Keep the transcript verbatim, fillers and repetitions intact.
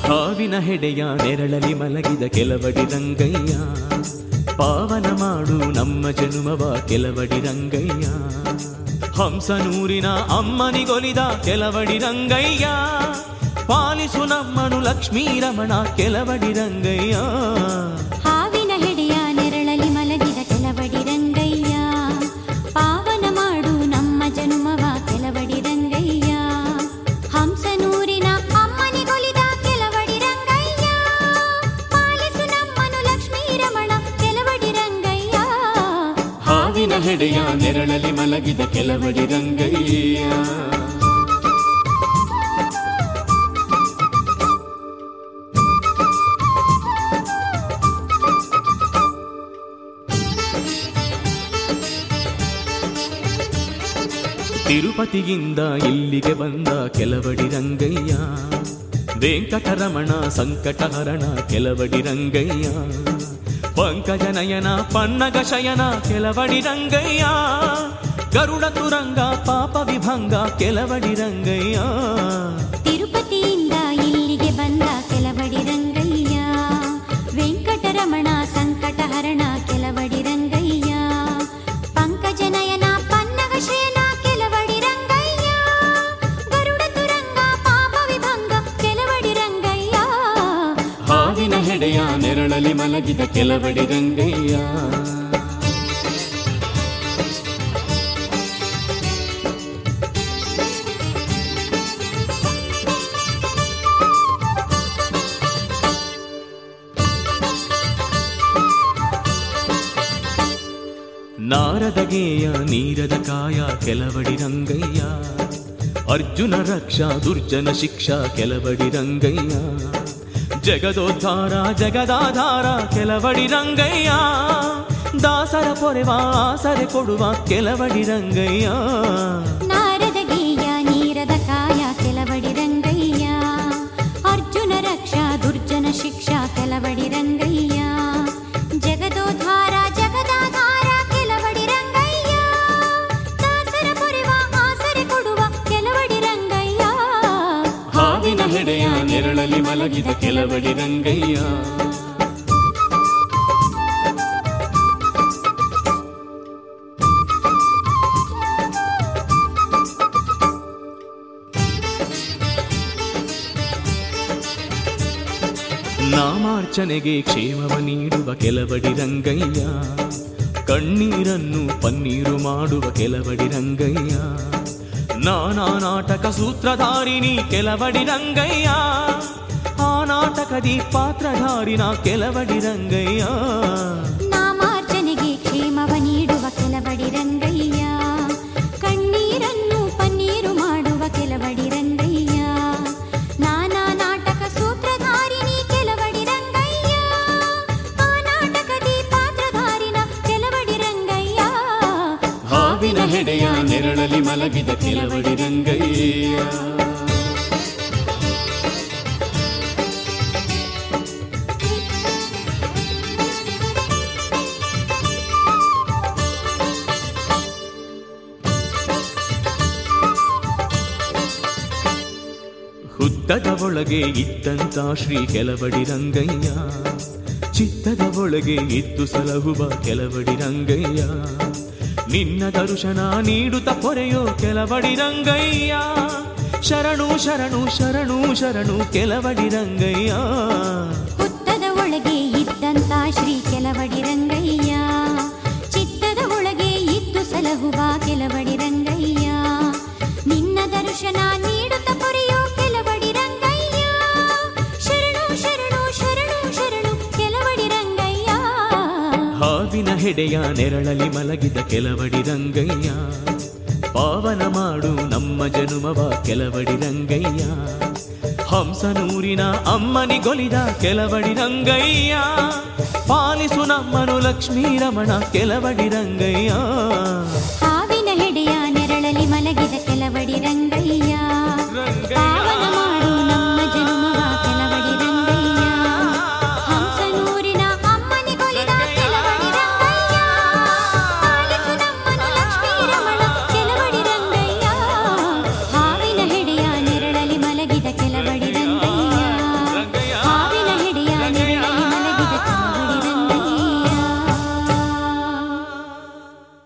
ಹಾವಿನ ಹೆಡೆಯ ನೆರಳಲಿ ಮಲಗಿದ ಕೆಲವಡಿ ರಂಗಯ್ಯ, ಪಾವನ ಮಾಡು ನಮ್ಮ ಜನುಮವ ಕೆಲವಡಿ ರಂಗಯ್ಯ. ಹಂಸನೂರಿನ ಅಮ್ಮನಿಗೊಲಿದ ಕೆಲವಡಿ ರಂಗಯ್ಯ, ಪಾಲಿಸು ನಮ್ಮನು ಲಕ್ಷ್ಮೀ ರಮಣ ಕೆಲವಡಿ ರಂಗಯ್ಯ. ಹಾವಿನ ಹೆಡೆಯ ನೆರಳಲಿ ಮಲಗಿದ ಕೆಲವಡಿ ರಂಗಯ್ಯ, ಪಾವನ ಮಾಡು ನಮ್ಮ ಜನುಮವ ಕೆಲವಡಿ ರಂಗಯ್ಯ. ಹಂಸನೂರಿನ ಅಮ್ಮನಿಗೊಲಿದ ಕೆಲವಡಿ ರಂಗಯ್ಯ, ಪಾಲಿಸು ನಮ್ಮನು ಲಕ್ಷ್ಮೀ ರಮಣ ಕೆಲವಡಿ ರಂಗಯ್ಯ. ಹಾವಿನ ಹೆಡೆಯ ನೆರಳಲಿ ಮಲಗಿದ ಕೆಲವಡಿ ರಂಗಯ್ಯ. ತಿರುಪತಿಯಿಂದ ಇಲ್ಲಿಗೆ ಬಂದ ಕೆಲವಡಿ ರಂಗಯ್ಯ, ವೆಂಕಟರಮಣ ಸಂಕಟಹರಣ ಕೆಲವಡಿ ರಂಗಯ್ಯ. ಪಂಕಜನಯನ ಪನ್ನಗ ಶಯನ ಕೆಲವಡಿ ರಂಗಯ್ಯ, ಗರುಡ ತುರಂಗ ಪಾಪ ವಿಭಂಗ ಕೆಲವಡಿ ರಂಗಯ್ಯ. ತಿರುಪತಿಯಿಂದ ಇಲ್ಲಿಗೆ ಬಂದ ಕೆಲವಡಿ ರಂಗಯ್ಯ, ವೆಂಕಟರಮಣ ಸಂಕಟಹರಣ ಕೆಲವಡಿ ರಂಗಯ್ಯ. ಪಂಕಜನಯನ ಪನ್ನಗ ಶಯನ ಕೆಲವಡಿ ರಂಗಯ್ಯ, ಗರುಡ ತುರಂಗ ಪಾಪ ವಿಭಂಗ ಕೆಲವಡಿ ರಂಗಯ್ಯ. ಹಾವಿನ ಹೆಡೆಯ ನೆರಳಲಿ ಮಲಗಿದ ಕೆಲವಡಿ ರಂಗಯ್ಯ. ನಾರದ ಗೇಯ ನೀರದ ಕಾಯ ಕೆಲವಡಿ ರಂಗಯ್ಯ, ಅರ್ಜುನ ರಕ್ಷಾ ದುರ್ಜನ ಶಿಕ್ಷಾ ಕೆಲವಡಿ ರಂಗಯ್ಯ. ಜಗದೋದ್ಧಾರ ಜಗದಾಧಾರ ಕೆಲವಡಿ ರಂಗಯ್ಯ, ದಾಸರ ಪೊರೆವ ಆಸರೆ ಕೊಡುವ ಕೆಲವಡಿ ರಂಗಯ್ಯ. ನಾರದ ಗೇಯ ನೀರದ ಕಾಯ ಕೆಲವಡಿ ರಂಗಯ್ಯ, ಅರ್ಜುನ ರಕ್ಷಾ ದುರ್ಜನ ಶಿಕ್ಷಾ ಕೆಲವಡಿ ರಂಗಯ್ಯ. ಜಗದೋದ್ಧಾರ ಜಗದಾಧಾರ ಕೆಲವಡಿ ರಂಗಯ್ಯ, ದಾಸರ ಪೊರೆವ ಆಸರೆ ಕೊಡುವ ಕೆಲವಡಿ ರಂಗಯ್ಯ. ಹಾವಿನ ಹೆಡೆಯ ನೆರಳಲಿ ಮಲಗಿದ ಕೆಲವಡಿ ರಂಗಯ್ಯ. ನಾಮಾರ್ಚನೆಗೆ ಕ್ಷೇಮವ ನೀಡುವ ಕೆಲವಡಿ ರಂಗಯ್ಯ, ಕಣ್ಣೀರನ್ನು ಪನ್ನೀರು ಮಾಡುವ ಕೆಲವಡಿ ರಂಗಯ್ಯ. ನಾನಾ ನಾಟಕ ಸೂತ್ರಧಾರಿಣಿ ಕೆಲವಡಿ ರಂಗಯ್ಯ, ಆ ನಾಟಕದಿ ಪಾತ್ರಧಾರಿನ ಕೆಲವಡಿ ರಂಗಯ್ಯ. ನಾಮಾರ್ಚನೆಗೆ ಕ್ಷೇಮವ ನೀಡುವ ಕೆಲವಡಿ ರಂಗಯ್ಯ, ಕಣ್ಣೀರನ್ನು ಪನ್ನೀರು ಮಾಡುವ ಕೆಲವಡಿ ರಂಗಯ್ಯ. ನಾನಾ ನಾಟಕ ಸೂತ್ರಧಾರಿಣಿ ಕೆಲವಡಿ ರಂಗಯ್ಯ, ಆ ನಾಟಕದಿ ಪಾತ್ರಧಾರಿನ ಕೆಲವಡಿ ರಂಗಯ್ಯ. ಹಾವಿನ ಹೆಡೆಯ ನೆರಳಲಿ ಮಲಗಿದ ಕೆಲವಡಿ ರಂಗಯ್ಯ. ಹುತ್ತದ ಒಳಗೆ ಇದ್ದಂತ ಶ್ರೀ ಕೆಲವಡಿ ರಂಗಯ್ಯ, ಚಿತ್ತದ ಒಳಗೆ ಇದ್ದು ಸಲಹುವ ಕೆಲವಡಿ ರಂಗಯ್ಯ. ನಿನ್ನ ದರ್ಶನ ನೀಡುತ್ತ ಪೊರೆಯೋ ಕೆಲವಡಿ ರಂಗಯ್ಯ, ಶರಣು ಶರಣು ಶರಣು ಶರಣು ಕೆಲವಡಿ ರಂಗಯ್ಯ. ಹುತ್ತದ ಒಳಗೆ ಇದ್ದಂತ ಶ್ರೀ ಕೆಲವಡಿ ರಂಗಯ್ಯ, ಚಿತ್ತದ ಒಳಗೆ ಇದ್ದು ಸಲಹುವ ಕೆಲವಡಿ ರಂಗಯ್ಯ. ನಿನ್ನ ದರ್ಶನ ನೀಡುತ್ತ ಪೊರೆಯೋ ಕೆಲವಡಿ ರಂಗಯ್ಯ, ಶರಣು ಶರಣು ಶರಣು ಶರಣು ಕೆಲವಡಿ ರಂಗಯ್ಯ. ಹಾವಿನ ಹೆಡೆಯ ನೆರಳಲಿ ಮಲಗಿದ ಕೆಲವಡಿ ರಂಗಯ್ಯ, ಪಾವನ ಮಾಡು ನಮ್ಮ ಜನುಮವ ಕೆಲವಡಿ ರಂಗಯ್ಯ. ಹಂಸನೂರಿನ ಅಮ್ಮನಿಗೊಲಿದ ಕೆಲವಡಿ ರಂಗಯ್ಯ, ಪಾಲಿಸು ನಮ್ಮನು ಲಕ್ಷ್ಮೀ ರಮಣ ಕೆಲವಡಿ ರಂಗಯ್ಯ. ಹಾವಿನ ಹೆಡೆಯ ನೆರಳಲಿ ಮಲಗಿದ ಕೆಲವಡಿ ರಂಗಯ್ಯ,